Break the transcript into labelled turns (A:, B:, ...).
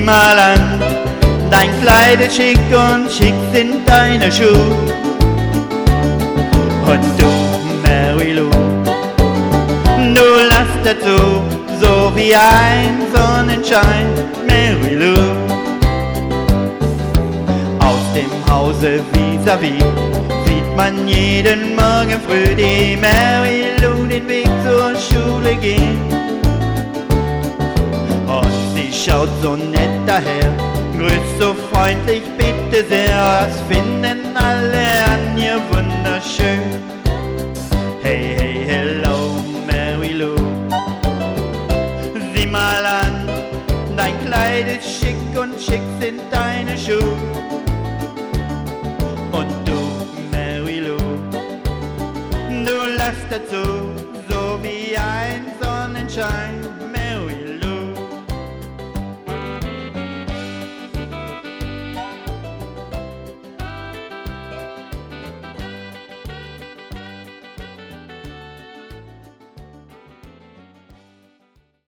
A: mal an, dein Kleid ist schick und schick sind deine Schuhe. Und du, Mary Lou, du lass dazu, so wie ein Sonnenschein, Mary Lou. Aus dem Hause vis-à-vis sieht man jeden Morgen früh die Mary Lou den Weg zur Schule gehen. Und sie schaut so nett daher, grüßt so freundlich, bitte sehr, das finden alle an ihr wunderschön. Hey, hey, hello, Mary Lou, sieh mal an, dein Kleid ist schick und schick sind deine Schuhe. Und du, Mary Lou, du lachst dazu, so wie ein Sonnenschein.